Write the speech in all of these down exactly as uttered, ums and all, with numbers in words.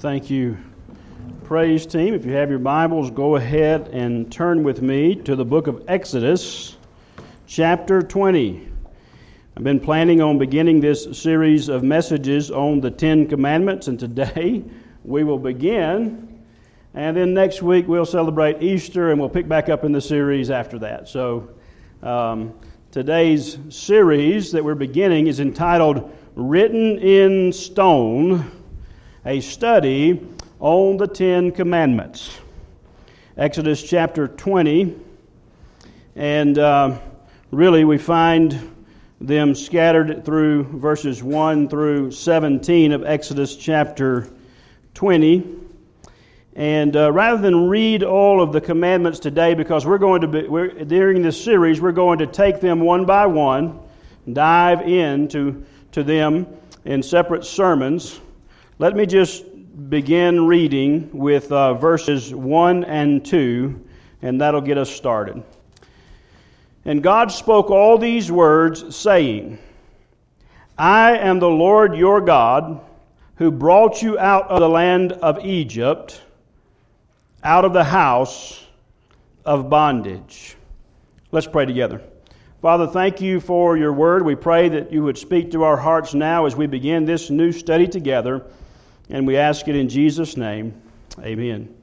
Thank you, praise team. If you have your Bibles, go ahead and turn with me to the book of Exodus, chapter twenty. I've been planning on beginning this series of messages on the Ten Commandments, and today we will begin, and then next week we'll celebrate Easter, and we'll pick back up in the series after that. So um, today's series that we're beginning is entitled Written in Stone, a study on the Ten Commandments. Exodus chapter twenty, and uh, really we find them scattered through verses one through seventeen of Exodus chapter twenty. And uh, rather than read all of the commandments today, because we're going to be, we're, during this series, we're going to take them one by one, dive into to them in separate sermons. Let me just begin reading with uh, verses one and two, and that'll get us started. And God spoke all these words, saying, I am the Lord your God, who brought you out of the land of Egypt, out of the house of bondage. Let's pray together. Father, thank you for your word. We pray that you would speak to our hearts now as we begin this new study together, and we ask it in Jesus' name. Amen.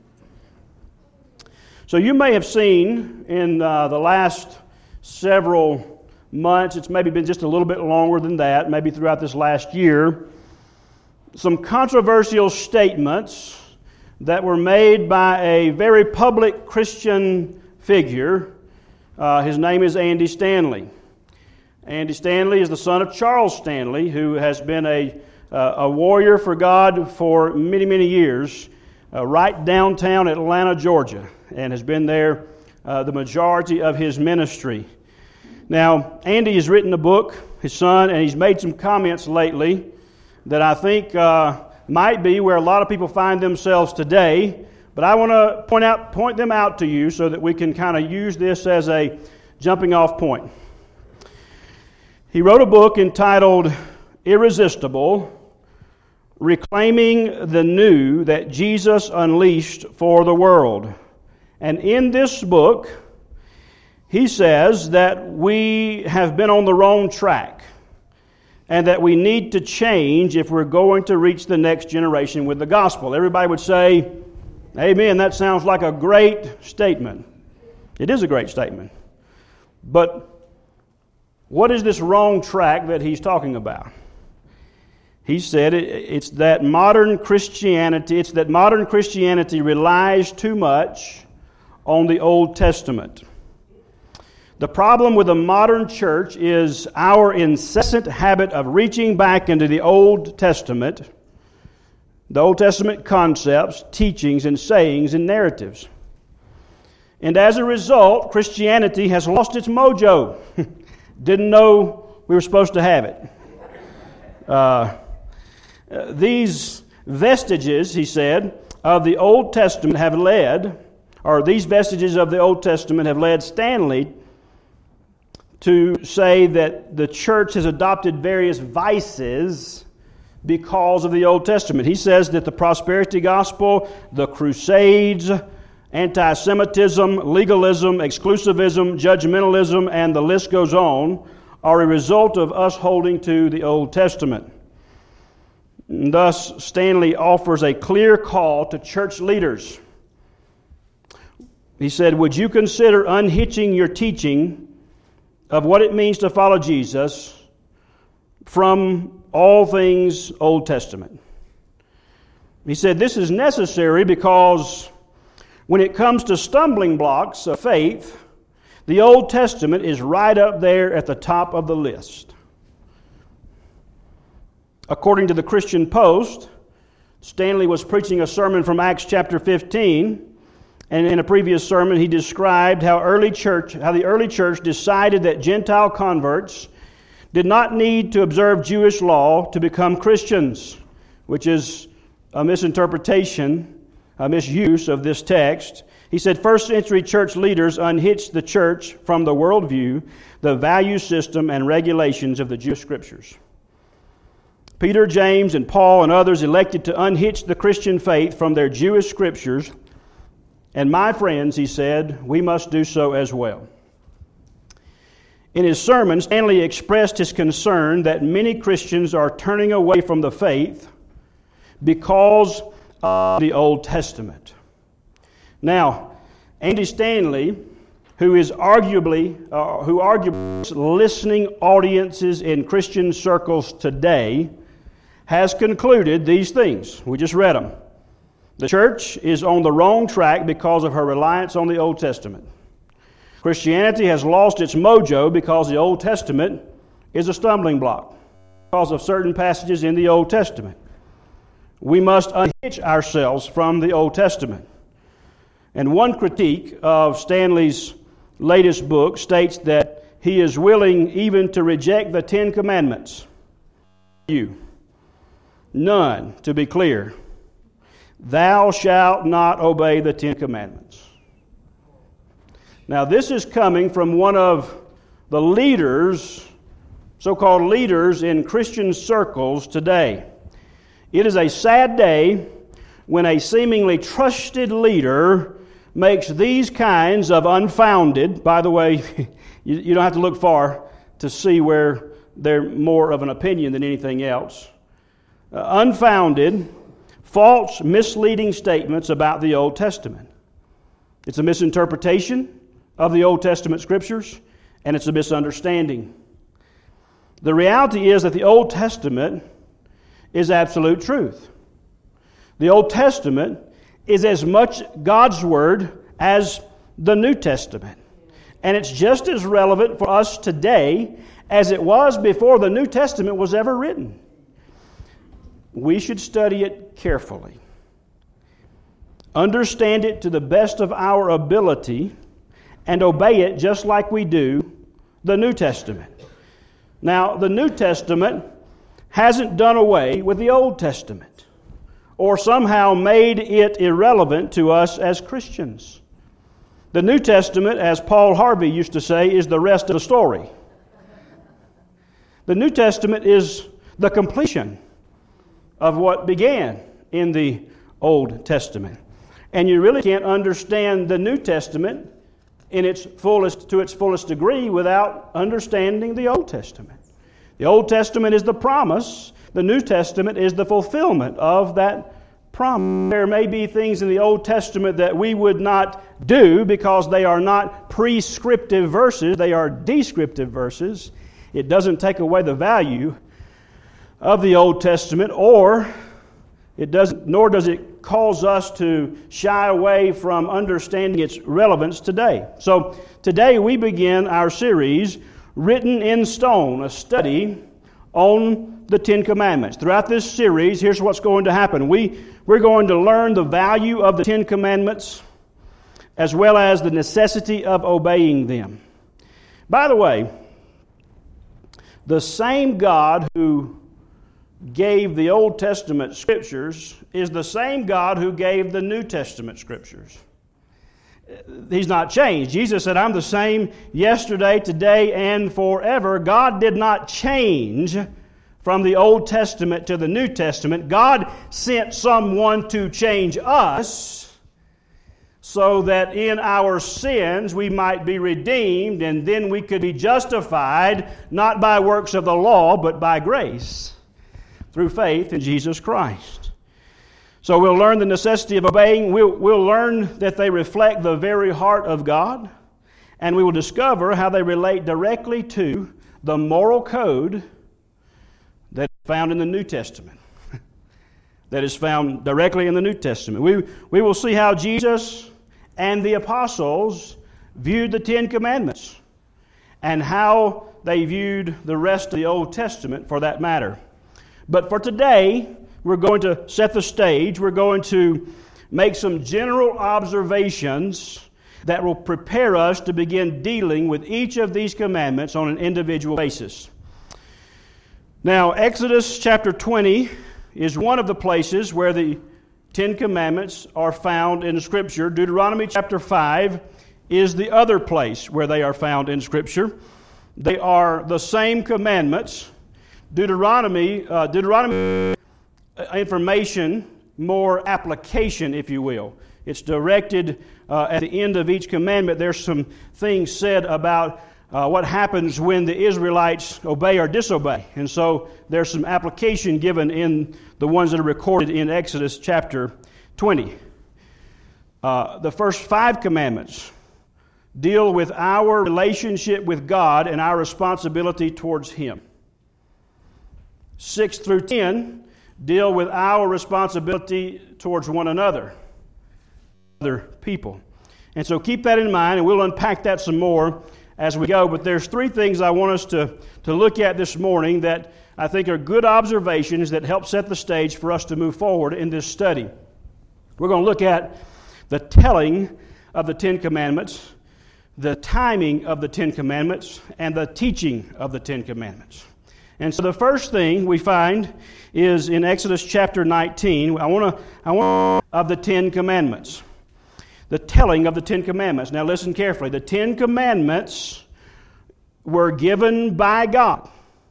So you may have seen in uh, the last several months, it's maybe been just a little bit longer than that, maybe throughout this last year, some controversial statements that were made by a very public Christian figure. Uh, his name is Andy Stanley. Andy Stanley is the son of Charles Stanley, who has been a, uh, a warrior for God for many, many years, uh, right downtown Atlanta, Georgia, and has been there uh, the majority of his ministry. Now, Andy has written a book, his son, and he's made some comments lately that I think uh, might be where a lot of people find themselves today. But I want to point out, point them out to you so that we can kind of use this as a jumping off point. He wrote a book entitled Irresistible, Reclaiming the New that Jesus Unleashed for the World. And in this book, he says that we have been on the wrong track and that we need to change if we're going to reach the next generation with the gospel. Everybody would say, amen, that sounds like a great statement. It is a great statement. But what is this wrong track that he's talking about? He said it, it's that modern Christianity, it's that modern Christianity relies too much on the Old Testament. The problem with the modern church is our incessant habit of reaching back into the Old Testament, the Old Testament concepts, teachings, and sayings and narratives. And as a result, Christianity has lost its mojo. Didn't know we were supposed to have it. Uh, these vestiges, he said, of the Old Testament have led, or these vestiges of the Old Testament have led Stanley to say that the church has adopted various vices because of the Old Testament. He says that the prosperity gospel, the crusades, anti-Semitism, legalism, exclusivism, judgmentalism, and the list goes on, are a result of us holding to the Old Testament. And thus, Stanley offers a clear call to church leaders. He said, would you consider unhitching your teaching of what it means to follow Jesus from all things Old Testament? He said this is necessary because when it comes to stumbling blocks of faith, the Old Testament is right up there at the top of the list. According to the Christian Post, Stanley was preaching a sermon from Acts chapter fifteen, and in a previous sermon he described how early church, how the early church decided that Gentile converts did not need to observe Jewish law to become Christians, which is a misinterpretation, a misuse of this text. He said first century church leaders unhitched the church from the worldview, the value system, and regulations of the Jewish scriptures. Peter, James, and Paul and others elected to unhitch the Christian faith from their Jewish scriptures. And my friends, he said, we must do so as well. In his sermon, Stanley expressed his concern that many Christians are turning away from the faith because of the Old Testament. Now, Andy Stanley, who is arguably, uh, who arguably is listening audiences in Christian circles today, has concluded these things. We just read them. The church is on the wrong track because of her reliance on the Old Testament. Christianity has lost its mojo because the Old Testament is a stumbling block because of certain passages in the Old Testament. We must unhitch ourselves from the Old Testament. And one critique of Stanley's latest book states that he is willing even to reject the Ten Commandments. You. None, to be clear. Thou shalt not obey the Ten Commandments. Now, this is coming from one of the leaders, so-called leaders in Christian circles today. It is a sad day when a seemingly trusted leader makes these kinds of unfounded, by the way, you, you don't have to look far to see where they're more of an opinion than anything else, uh, unfounded, false, misleading statements about the Old Testament. It's a misinterpretation of the Old Testament scriptures, and it's a misunderstanding. The reality is that the Old Testament is absolute truth. The Old Testament is as much God's Word as the New Testament. And it's just as relevant for us today as it was before the New Testament was ever written. We should study it carefully, understand it to the best of our ability, and obey it just like we do the New Testament. Now, the New Testament hasn't done away with the Old Testament or somehow made it irrelevant to us as Christians. The New Testament, as Paul Harvey used to say, is the rest of the story. The New Testament is the completion of what began in the Old Testament. And you really can't understand the New Testament in its fullest, to its fullest degree without understanding the Old Testament. The Old Testament is the promise. The New Testament is the fulfillment of that promise. There may be things in the Old Testament that we would not do because they are not prescriptive verses. They are descriptive verses. It doesn't take away the value of the Old Testament, or it doesn't, nor does it cause us to shy away from understanding its relevance today. So today we begin our series, Written in Stone, a study on the Ten Commandments. Throughout this series, here's what's going to happen. We, we're going to learn the value of the Ten Commandments as well as the necessity of obeying them. By the way, the same God who gave the Old Testament scriptures is the same God who gave the New Testament scriptures. He's not changed. Jesus said, I'm the same yesterday, today, and forever. God did not change from the Old Testament to the New Testament. God sent someone to change us so that in our sins we might be redeemed, and then we could be justified not by works of the law, but by grace through faith in Jesus Christ. So we'll learn the necessity of obeying. We'll, we'll learn that they reflect the very heart of God. And we will discover how they relate directly to the moral code that is found in the New Testament. that is found directly in the New Testament. We, we will see how Jesus and the apostles viewed the Ten Commandments and how they viewed the rest of the Old Testament for that matter. But for today, we're going to set the stage. We're going to make some general observations that will prepare us to begin dealing with each of these commandments on an individual basis. Now, Exodus chapter twenty is one of the places where the Ten Commandments are found in Scripture. Deuteronomy chapter five is the other place where they are found in Scripture. They are the same commandments, Deuteronomy, uh, Deuteronomy information, more application, if you will. It's directed uh, at the end of each commandment. There's some things said about uh, what happens when the Israelites obey or disobey. And so there's some application given in the ones that are recorded in Exodus chapter twenty. Uh, the first five commandments deal with our relationship with God and our responsibility towards Him. Six through ten deal with our responsibility towards one another, other people. And so keep that in mind, and we'll unpack that some more as we go. But there's three things I want us to, to look at this morning that I think are good observations that help set the stage for us to move forward in this study. We're going to look at the telling of the Ten Commandments, the timing of the Ten Commandments, and the teaching of the Ten Commandments. And so the first thing we find is in Exodus chapter nineteen. I want to, I want of the Ten Commandments, the telling of the Ten Commandments. Now listen carefully. The Ten Commandments were given by God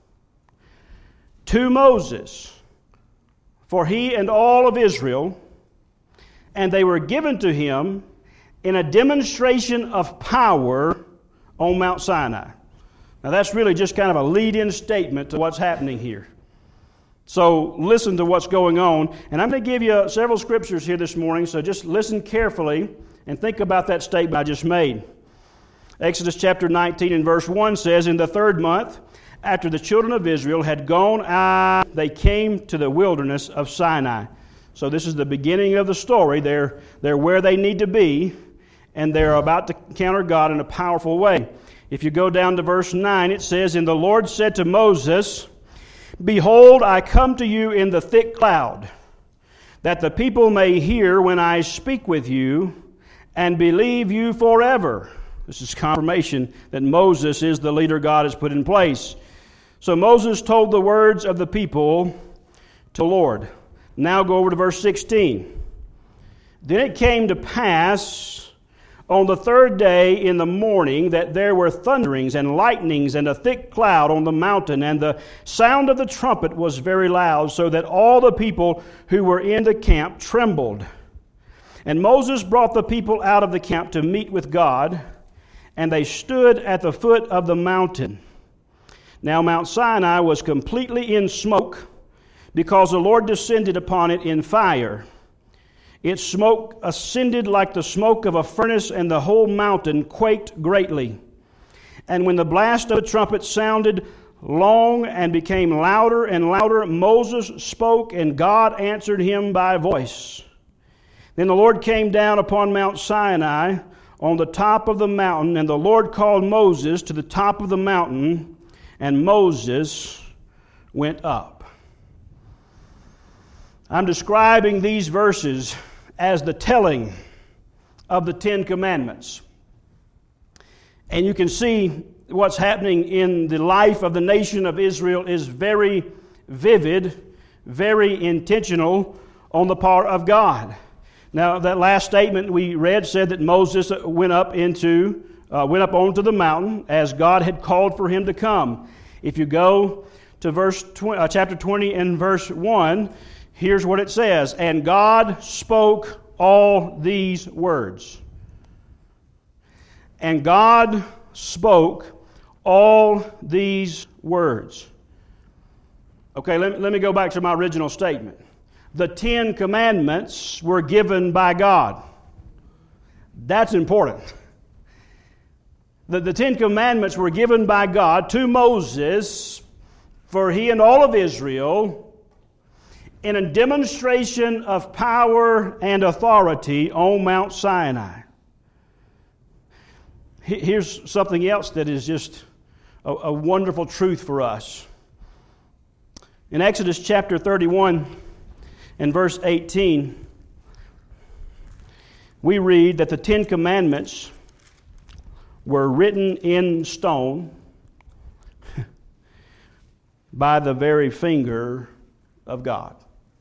to Moses for he and all of Israel, and they were given to him in a demonstration of power on Mount Sinai. Now that's really just kind of a lead-in statement to what's happening here. So listen to what's going on. And I'm going to give you several scriptures here this morning, so just listen carefully and think about that statement I just made. Exodus chapter nineteen and verse one says, "In the third month, after the children of Israel had gone out, they came to the wilderness of Sinai." So this is the beginning of the story. They're, they're where they need to be, and they're about to encounter God in a powerful way. If you go down to verse nine, it says, "And the Lord said to Moses, Behold, I come to you in the thick cloud, that the people may hear when I speak with you, and believe you forever." This is confirmation that Moses is the leader God has put in place. So Moses told the words of the people to the Lord. Now go over to verse sixteen. "Then it came to pass on the third day in the morning that there were thunderings and lightnings and a thick cloud on the mountain, and the sound of the trumpet was very loud, so that all the people who were in the camp trembled. And Moses brought the people out of the camp to meet with God, and they stood at the foot of the mountain. Now Mount Sinai was completely in smoke, because the Lord descended upon it in fire. Its smoke ascended like the smoke of a furnace, and the whole mountain quaked greatly. And when the blast of the trumpet sounded long and became louder and louder, Moses spoke, and God answered him by voice. Then the Lord came down upon Mount Sinai on the top of the mountain, and the Lord called Moses to the top of the mountain, and Moses went up." I'm describing these verses as the telling of the Ten Commandments. And you can see what's happening in the life of the nation of Israel is very vivid, very intentional on the part of God. Now, that last statement we read said that Moses went up into, uh, went up onto the mountain as God had called for him to come. If you go to verse twenty, uh, chapter twenty and verse one, here's what it says: "And God spoke all these words." And God spoke all these words. Okay, let, let me go back to my original statement. The Ten Commandments were given by God. That's important. The, the Ten Commandments were given by God to Moses for he and all of Israel in a demonstration of power and authority on Mount Sinai. Here's something else that is just a, a wonderful truth for us. In Exodus chapter thirty-one and verse eighteen, we read that the Ten Commandments were written in stone by the very finger of God.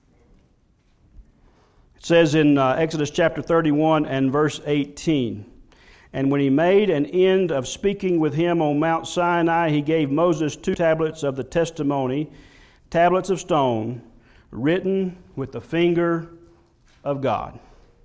It says in uh, Exodus chapter thirty-one and verse eighteen, "And when he made an end of speaking with him on Mount Sinai, he gave Moses two tablets of the testimony tablets of stone written with the finger of God.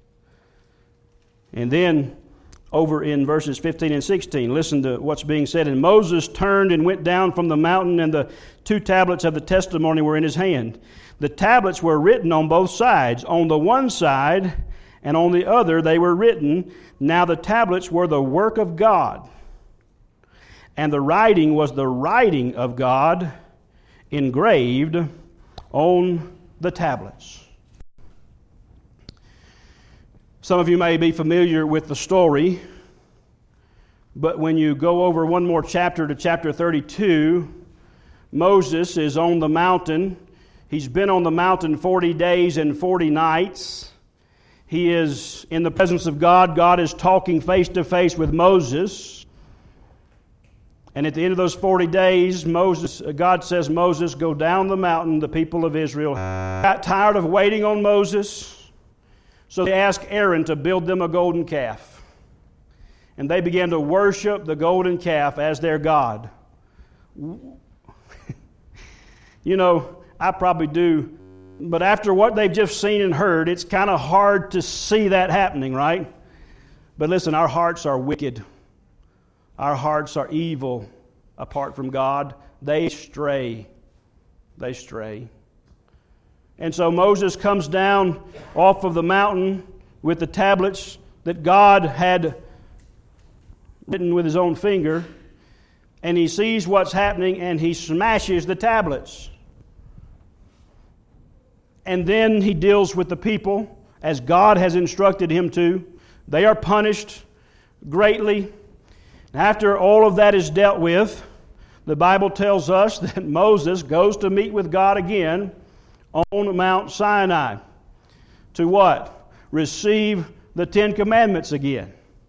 And then over in verses fifteen and sixteen, listen to what's being said. And Moses turned and went down from the mountain, and the two tablets of the testimony were in his hand. The tablets were written on both sides. On the one side and on the other they were written. Now the tablets were the work of God, and the writing was the writing of God engraved on the tablets. Some of you may be familiar with the story, but when you go over one more chapter to chapter thirty-two, Moses is on the mountain. He's been on the mountain forty days and forty nights. He is in the presence of God. God is talking face to face with Moses. And at the end of those forty days, Moses, God says, Moses, go down the mountain. The people of Israel got tired of waiting on Moses. So they asked Aaron to build them a golden calf. And they began to worship the golden calf as their God. You know, I probably do, but after what they've just seen and heard, it's kind of hard to see that happening, right? But listen, our hearts are wicked. Our hearts are evil apart from God. They stray. They stray. And so Moses comes down off of the mountain with the tablets that God had written with his own finger, and he sees what's happening and he smashes the tablets. And then he deals with the people as God has instructed him to. They are punished greatly. After all of that is dealt with, the Bible tells us that Moses goes to meet with God again on Mount Sinai. To what? Receive the Ten Commandments again.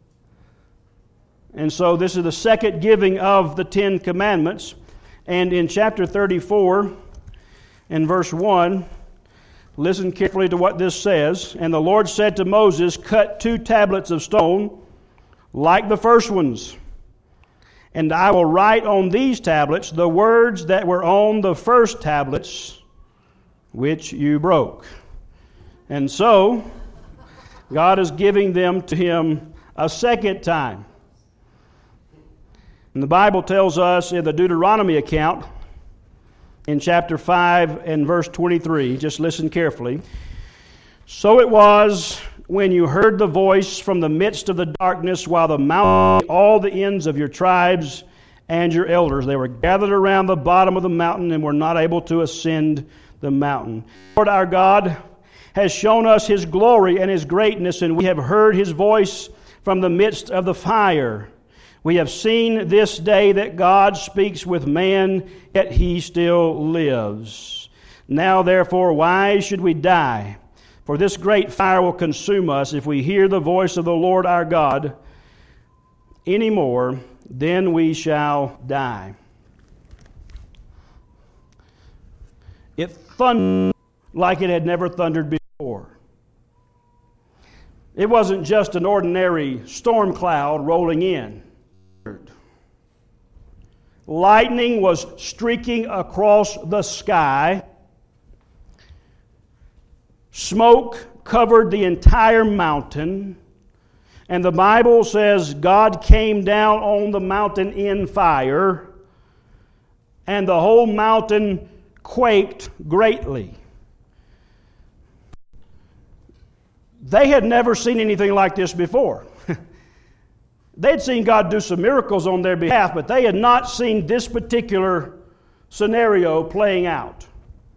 And so this is the second giving of the Ten Commandments. And in chapter thirty-four, in verse one, listen carefully to what this says. And the Lord said to Moses, cut two tablets of stone like the first ones. And I will write on these tablets the words that were on the first tablets, which you broke. And so, God is giving them to him a second time. And the Bible tells us in the Deuteronomy account, in chapter five and verse twenty-three, just listen carefully. So it was when you heard the voice from the midst of the darkness, while the mountain, all the ends of your tribes and your elders, they were gathered around the bottom of the mountain and were not able to ascend the mountain. Lord our God has shown us his glory and his greatness, and we have heard his voice from the midst of the fire. We have seen this day that God speaks with man, yet he still lives. Now therefore, why should we die? For this great fire will consume us if we hear the voice of the Lord our God any more, then we shall die. It thundered like it had never thundered before. It wasn't just an ordinary storm cloud rolling in. Lightning was streaking across the sky. Smoke covered the entire mountain. And the Bible says God came down on the mountain in fire, and the whole mountain quaked greatly. They had never seen anything like this before. They'd seen God do some miracles on their behalf, but they had not seen this particular scenario playing out.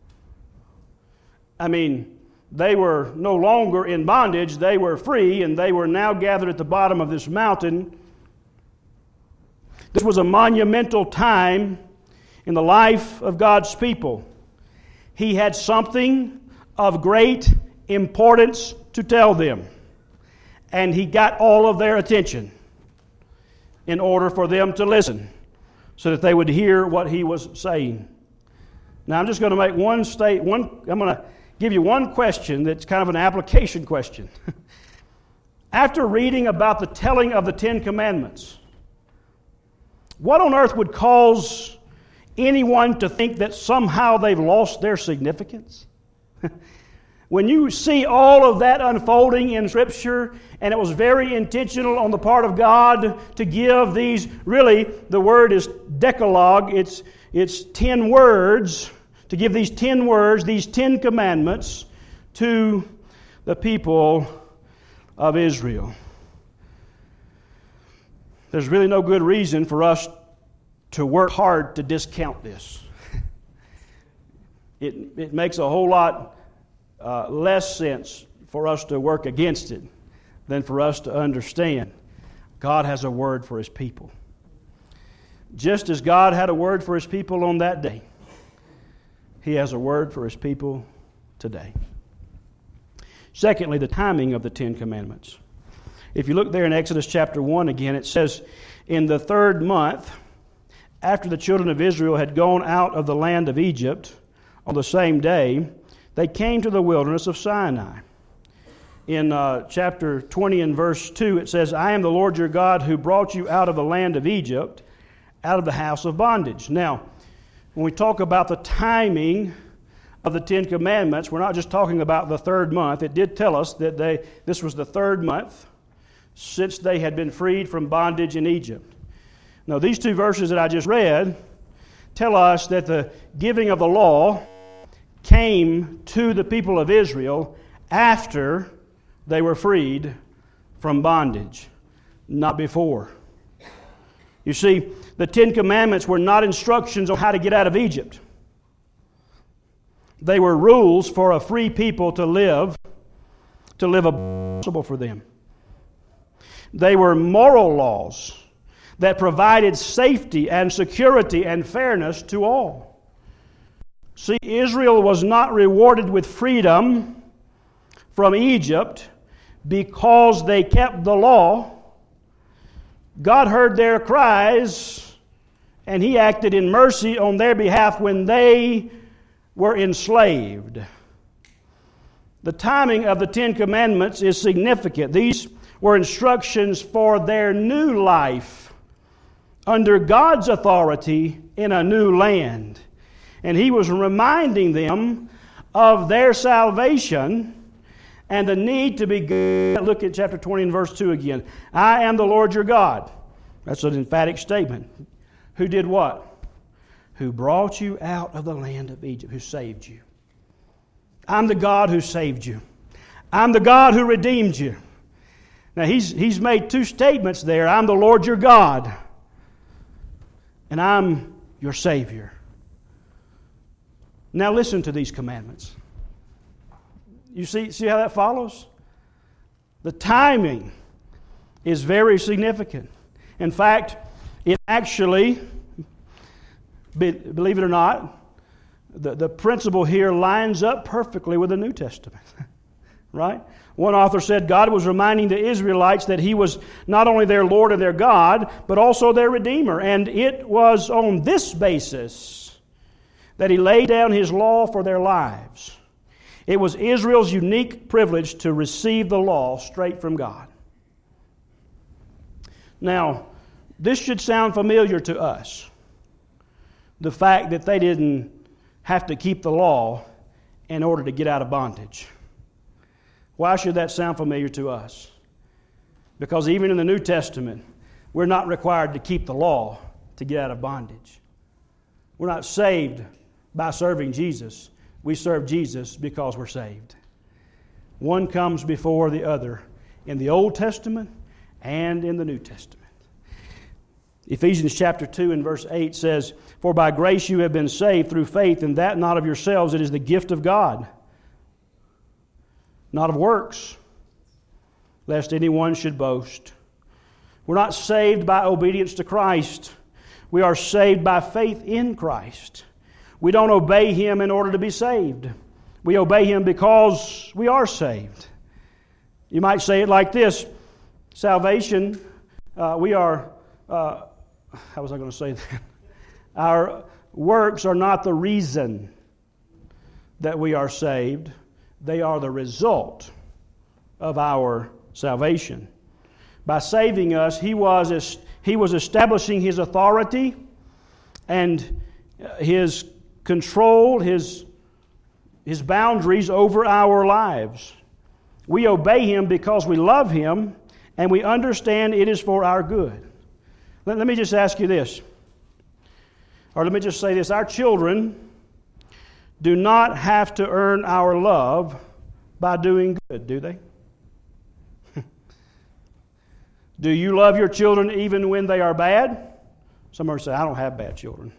I mean, they were no longer in bondage, they were free, and they were now gathered at the bottom of this mountain. This was a monumental time in the life of God's people. He had something of great importance to tell them, and he got all of their attention in order for them to listen, so that they would hear what he was saying. Now I'm just going to make one state, one, I'm going to give you one question that's kind of an application question. After reading about the telling of the Ten Commandments, what on earth would cause anyone to think that somehow they've lost their significance? When you see all of that unfolding in Scripture, and it was very intentional on the part of God to give these, really, the word is Decalogue, it's, it's ten words, to give these ten words, these ten commandments to the people of Israel. There's really no good reason for us to work hard to discount this. It, it makes a whole lot uh, less sense for us to work against it than for us to understand God has a word for His people. Just as God had a word for His people on that day, He has a word for His people today. Secondly, the timing of the Ten Commandments. If you look there in Exodus chapter one again, it says, in the third month, after the children of Israel had gone out of the land of Egypt, on the same day, they came to the wilderness of Sinai. In uh, chapter twenty and verse two, it says, I am the Lord your God who brought you out of the land of Egypt, out of the house of bondage. Now, when we talk about the timing of the Ten Commandments, we're not just talking about the third month. It did tell us that they this was the third month since they had been freed from bondage in Egypt. Now, these two verses that I just read tell us that the giving of the law came to the people of Israel after they were freed from bondage, not before. You see, the Ten Commandments were not instructions on how to get out of Egypt. They were rules for a free people to live, to live a possible for them. They were moral laws that provided safety and security and fairness to all. See, Israel was not rewarded with freedom from Egypt because they kept the law. God heard their cries, and He acted in mercy on their behalf when they were enslaved. The timing of the Ten Commandments is significant. These were instructions for their new life under God's authority in a new land. And He was reminding them of their salvation and the need to be good. Look at chapter twenty and verse two again. I am the Lord your God. That's an emphatic statement. Who did what? Who brought you out of the land of Egypt, who saved you. I'm the God who saved you. I'm the God who redeemed you. Now, he's, he's made two statements there. I'm the Lord your God, and I'm your Savior. Now listen to these commandments. You see, see how that follows? The timing is very significant. In fact, it actually, believe it or not, the, the principle here lines up perfectly with the New Testament. Right? One author said God was reminding the Israelites that He was not only their Lord and their God, but also their Redeemer. And it was on this basis that He laid down His law for their lives. It was Israel's unique privilege to receive the law straight from God. Now, this should sound familiar to us. The fact that they didn't have to keep the law in order to get out of bondage. Why should that sound familiar to us? Because even in the New Testament, we're not required to keep the law to get out of bondage. We're not saved by serving Jesus. We serve Jesus because we're saved. One comes before the other in the Old Testament and in the New Testament. Ephesians chapter two and verse eight says, For by grace you have been saved through faith, and that not of yourselves, it is the gift of God, not of works, lest anyone should boast. We're not saved by obedience to Christ. We are saved by faith in Christ. We don't obey Him in order to be saved. We obey Him because we are saved. You might say it like this. Salvation, uh, we are, uh, how was I going to say that? Our works are not the reason that we are saved. They are the result of our salvation. By saving us, He was, He was establishing His authority and His control, His, His boundaries over our lives. We obey Him because we love Him and we understand it is for our good. Let, let me just ask you this, or let me just say this. Our children do not have to earn our love by doing good, do they? Do you love your children even when they are bad? Somebody say, I don't have bad children.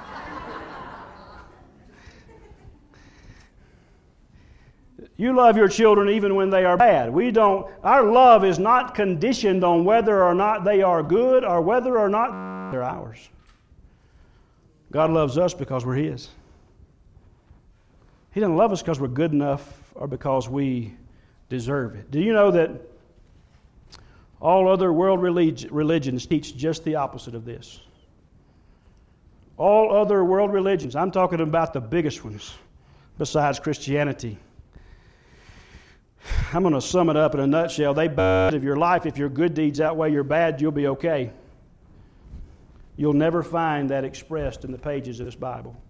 You love your children even when they are bad. We don't, our love is not conditioned on whether or not they are good or whether or not they're ours. God loves us because we're His. He doesn't love us because we're good enough or because we deserve it. Do you know that all other world relig- religions teach just the opposite of this? All other world religions, I'm talking about the biggest ones besides Christianity. I'm going to sum it up in a nutshell. They believe of your life, if your good deeds outweigh your bad, you'll be okay. You'll never find that expressed in the pages of this Bible.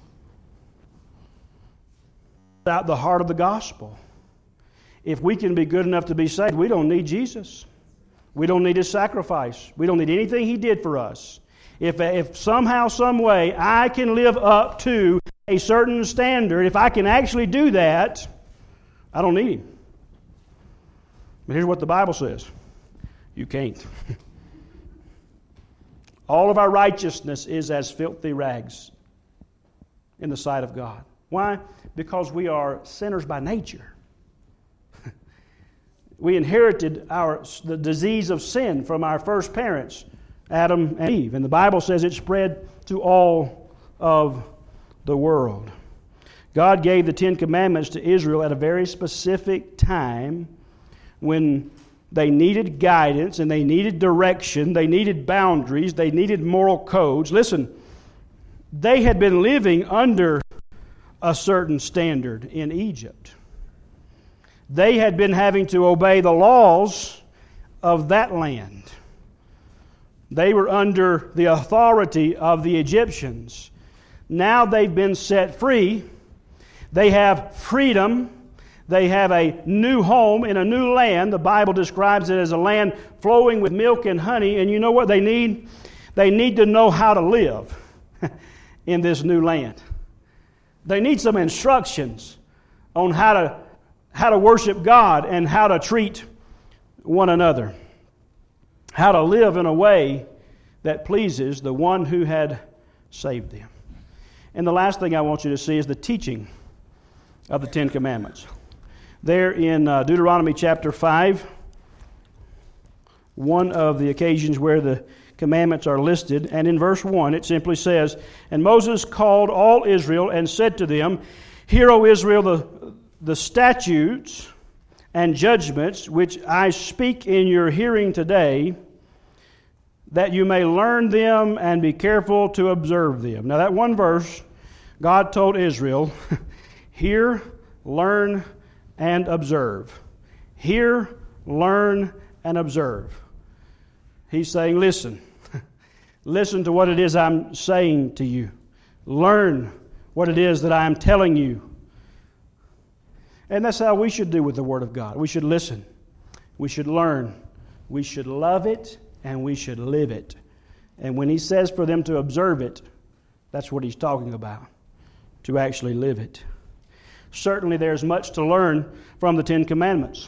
Without the heart of the gospel. If we can be good enough to be saved, we don't need Jesus. We don't need His sacrifice. We don't need anything He did for us. If, if somehow, some way, I can live up to a certain standard, if I can actually do that, I don't need Him. But here's what the Bible says. You can't. All of our righteousness is as filthy rags in the sight of God. Why? Because we are sinners by nature. We inherited our the disease of sin from our first parents, Adam and Eve. And the Bible says it spread to all of the world. God gave the Ten Commandments to Israel at a very specific time when they needed guidance and they needed direction, they needed boundaries, they needed moral codes. Listen, they had been living under a certain standard in Egypt. They had been having to obey the laws of that land. They were under the authority of the Egyptians. Now they've been set free. They have freedom. They have a new home in a new land. The Bible describes it as a land flowing with milk and honey. And you know what they need? They need to know how to live in this new land. They need some instructions on how to, how to worship God and how to treat one another. How to live in a way that pleases the one who had saved them. And the last thing I want you to see is the teaching of the Ten Commandments. There in uh, Deuteronomy chapter five, one of the occasions where the commandments are listed, and in verse one it simply says, And Moses called all Israel and said to them, Hear, O Israel, the, the statutes and judgments which I speak in your hearing today, that you may learn them and be careful to observe them. Now that one verse, God told Israel, Hear, learn, and observe. Hear, learn, and observe. He's saying, listen. Listen to what it is I'm saying to you. Learn what it is that I'm telling you. And that's how we should do with the Word of God. We should listen. We should learn. We should love it, and we should live it. And when He says for them to observe it, that's what He's talking about. To actually live it. Certainly there's much to learn from the Ten Commandments.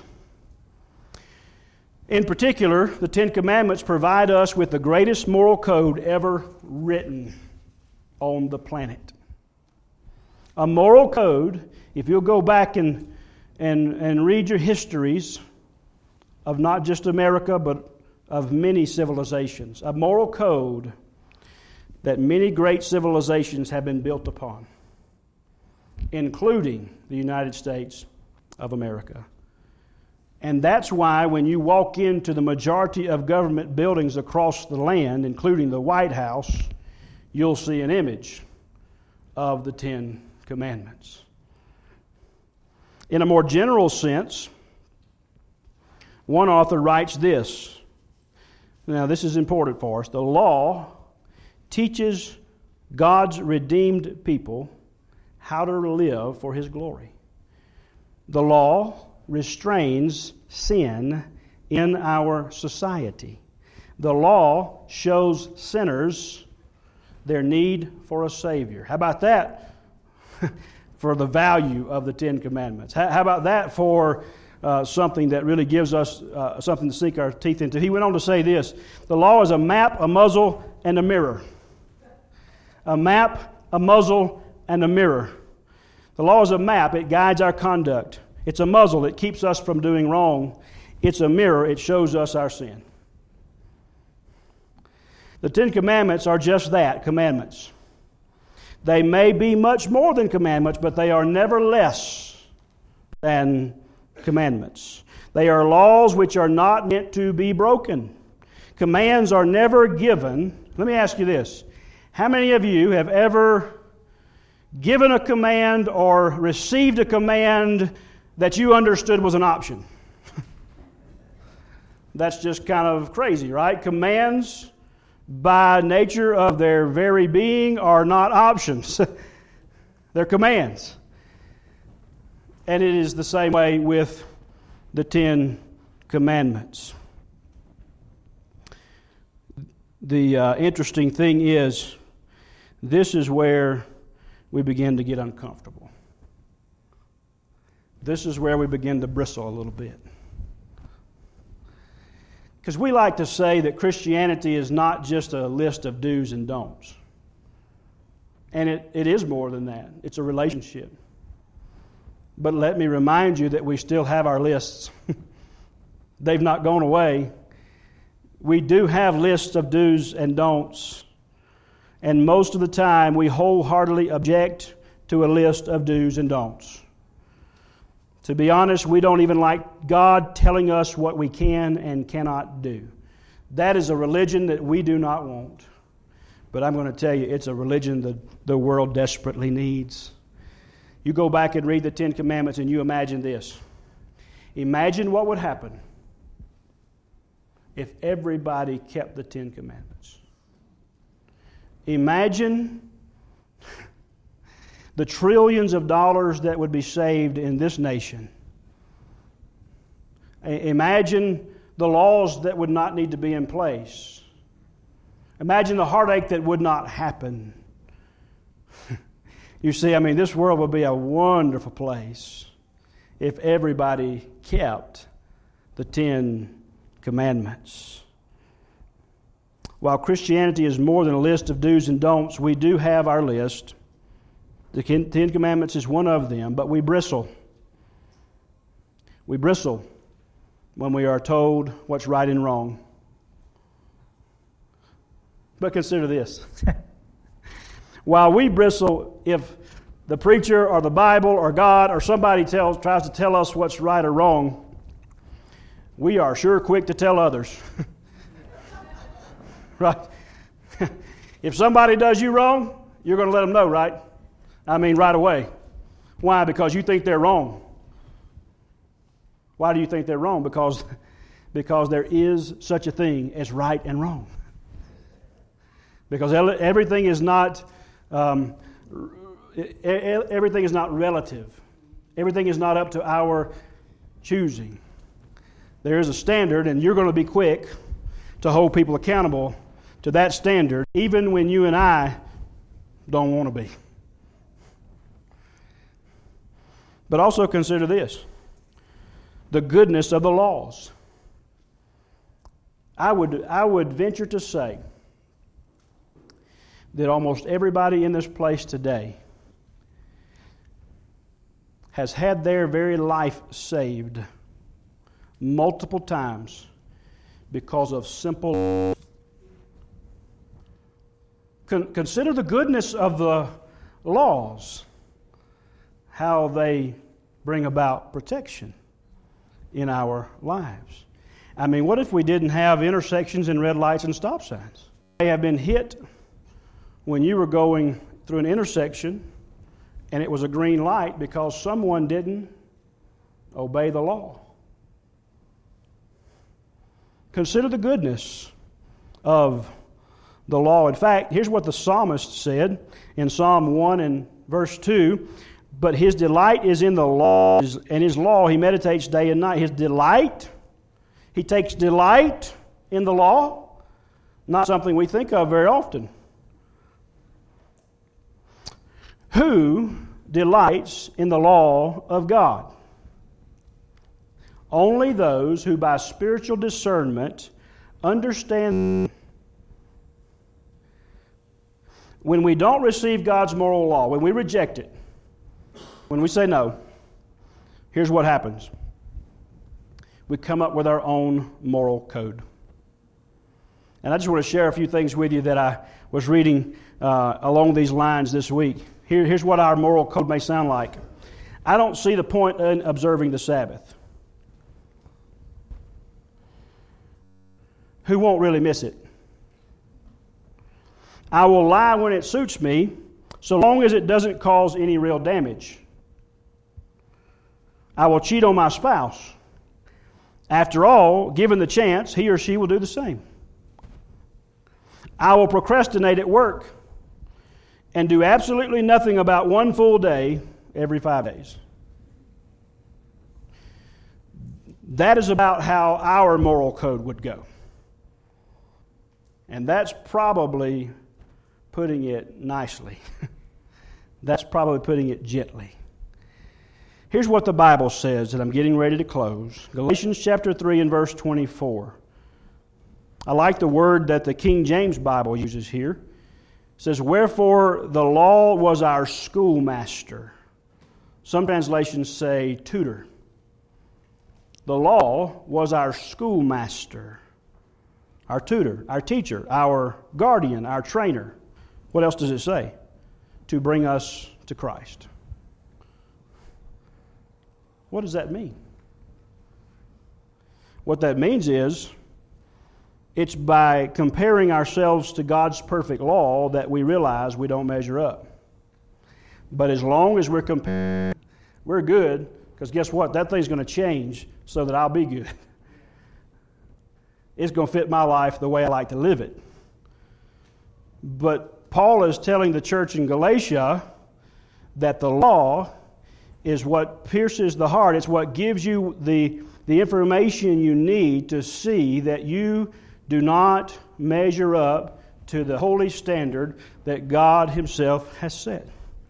In particular, the Ten Commandments provide us with the greatest moral code ever written on the planet. A moral code, if you'll go back and, and, and read your histories of not just America, but of many civilizations. A moral code that many great civilizations have been built upon, including the United States of America. And that's why when you walk into the majority of government buildings across the land, including the White House, you'll see an image of the Ten Commandments. In a more general sense, one author writes this. Now, this is important for us. The law teaches God's redeemed people how to live for His glory. The law restrains sin in our society. The law shows sinners their need for a Savior. How about that for the value of the Ten Commandments? How about that for uh, something that really gives us uh, something to sink our teeth into? He went on to say this: the law is a map, a muzzle, and a mirror. A map, a muzzle, and a mirror. The law is a map. It guides our conduct. It's a muzzle. It keeps us from doing wrong. It's a mirror. It shows us our sin. The Ten Commandments are just that, commandments. They may be much more than commandments, but they are never less than commandments. They are laws which are not meant to be broken. Commands are never given. Let me ask you this. How many of you have ever given a command or received a command that you understood was an option? That's just kind of crazy, right? Commands, by nature of their very being, are not options. They're commands. And it is the same way with the Ten Commandments. The uh, interesting thing is, this is where we begin to get uncomfortable. This is where we begin to bristle a little bit. Because we like to say that Christianity is not just a list of do's and don'ts. And it, it is more than that. It's a relationship. But let me remind you that we still have our lists. They've not gone away. We do have lists of do's and don'ts. And most of the time we wholeheartedly object to a list of do's and don'ts. To be honest, we don't even like God telling us what we can and cannot do. That is a religion that we do not want. But I'm going to tell you, it's a religion that the world desperately needs. You go back and read the Ten Commandments and you imagine this. Imagine what would happen if everybody kept the Ten Commandments. Imagine the trillions of dollars that would be saved in this nation. Imagine the laws that would not need to be in place. Imagine the heartache that would not happen. You see, I mean, this world would be a wonderful place if everybody kept the Ten Commandments. While Christianity is more than a list of do's and don'ts, we do have our list. The Ten Commandments is one of them, but we bristle. We bristle when we are told what's right and wrong. But consider this. While we bristle if the preacher or the Bible or God or somebody tells tries to tell us what's right or wrong, we are sure quick to tell others. Right? If somebody does you wrong, you're going to let them know, right? I mean, right away. Why? Because you think they're wrong. Why do you think they're wrong? Because, because there is such a thing as right and wrong. Because everything is not um, everything is not relative. Everything is not up to our choosing. There is a standard, and you're going to be quick to hold people accountable to that standard, even when you and I don't want to be. But also consider this, the goodness of the laws. I would, I would venture to say that almost everybody in this place today has had their very life saved multiple times because of simple. Con- consider the goodness of the laws, how they bring about protection in our lives. I mean, what if we didn't have intersections and red lights and stop signs? You may have been hit when you were going through an intersection and it was a green light because someone didn't obey the law. Consider the goodness of the law. In fact, here's what the psalmist said in Psalm one and verse two. But his delight is in the law, and his law he meditates day and night. His delight, he takes delight in the law. Not something we think of very often. Who delights in the law of God? Only those who by spiritual discernment understand. When we don't receive God's moral law, when we reject it, when we say no, here's what happens. We come up with our own moral code. And I just want to share a few things with you that I was reading uh, along these lines this week. Here, here's what our moral code may sound like. I don't see the point in observing the Sabbath. Who won't really miss it? I will lie when it suits me, so long as it doesn't cause any real damage. I will cheat on my spouse. After all, given the chance, he or she will do the same. I will procrastinate at work and do absolutely nothing about one full day every five days. That is about how our moral code would go. And that's probably putting it nicely. That's probably putting it gently. Here's what the Bible says, and I'm getting ready to close. Galatians chapter three and verse twenty-four. I like the word that the King James Bible uses here. It says, wherefore the law was our schoolmaster. Some translations say tutor. The law was our schoolmaster, our tutor, our teacher, our guardian, our trainer. What else does it say? To bring us to Christ. What does that mean? What that means is, it's by comparing ourselves to God's perfect law that we realize we don't measure up. But as long as we're comparing, we're good, because guess what? That thing's going to change so that I'll be good. It's going to fit my life the way I like to live it. But Paul is telling the church in Galatia that the law is what pierces the heart. It's what gives you the, the information you need to see that you do not measure up to the holy standard that God Himself has set.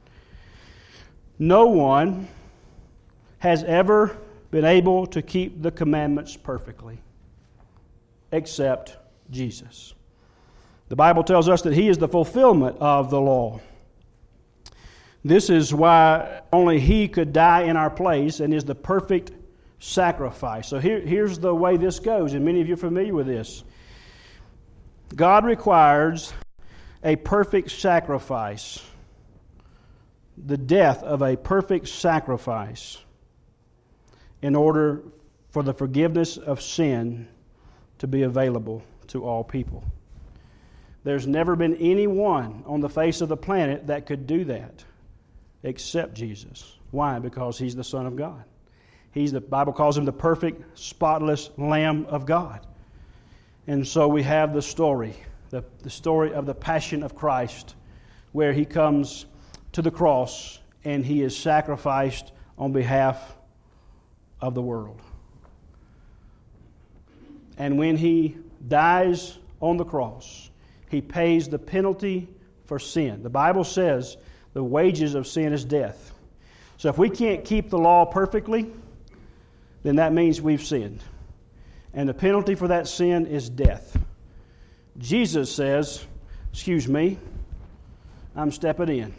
No one has ever been able to keep the commandments perfectly except Jesus. The Bible tells us that He is the fulfillment of the law. This is why only He could die in our place and is the perfect sacrifice. So here, here's the way this goes, and many of you are familiar with this. God requires a perfect sacrifice, the death of a perfect sacrifice, in order for the forgiveness of sin to be available to all people. There's never been anyone on the face of the planet that could do that except Jesus. Why? Because He's the Son of God. He's the Bible calls Him the perfect, spotless Lamb of God. And so we have the story, the, the story of the Passion of Christ, where He comes to the cross and He is sacrificed on behalf of the world. And when He dies on the cross, He pays the penalty for sin. The Bible says the wages of sin is death. So if we can't keep the law perfectly, then that means we've sinned. And the penalty for that sin is death. Jesus says, excuse me, I'm stepping in.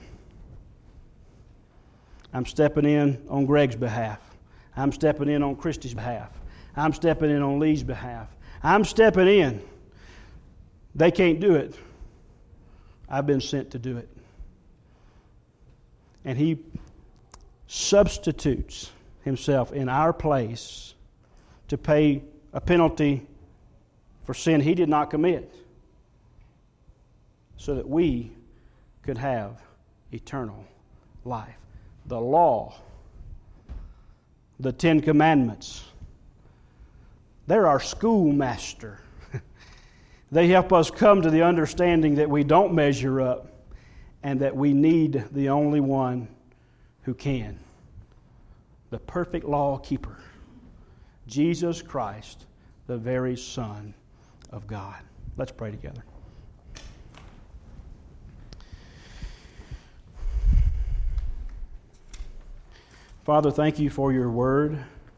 I'm stepping in on Greg's behalf. I'm stepping in on Christy's behalf. I'm stepping in on Lee's behalf. I'm stepping in. They can't do it. I've been sent to do it. And He substitutes Himself in our place to pay a penalty for sin He did not commit, so that we could have eternal life. The law, the Ten Commandments, they're our schoolmaster. They help us come to the understanding that we don't measure up and that we need the only one who can, the perfect law keeper, Jesus Christ, the very Son of God. Let's pray together. Father, thank you for your word.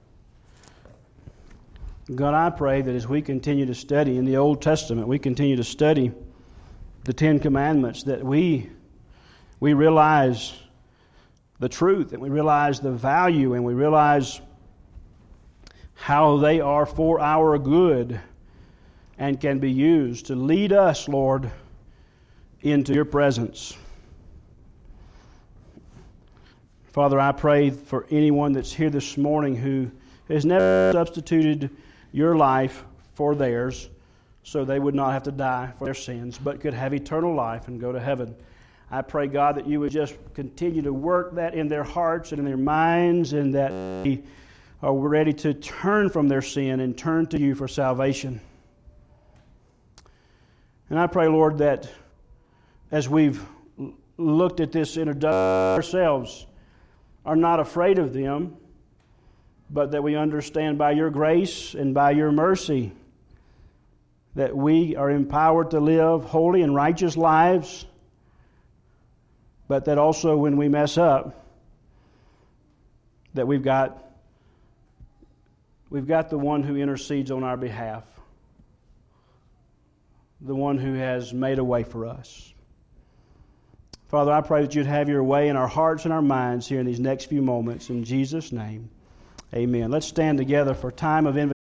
God, I pray that as we continue to study in the Old Testament, we continue to study the Ten Commandments, that we we realize the truth, and we realize the value, and we realize how they are for our good and can be used to lead us, Lord, into your presence. Father, I pray for anyone that's here this morning who has never substituted your life for theirs, so they would not have to die for their sins, but could have eternal life and go to heaven. I pray, God, that you would just continue to work that in their hearts and in their minds, and that they are ready to turn from their sin and turn to you for salvation. And I pray, Lord, that as we've looked at this introduction ourselves, are not afraid of them, but that we understand by your grace and by your mercy that we are empowered to live holy and righteous lives, but that also when we mess up, that we've got we've got the one who intercedes on our behalf, the one who has made a way for us. Father, I pray that you'd have your way in our hearts and our minds here in these next few moments. In Jesus' name, amen. Let's stand together for time of invitation.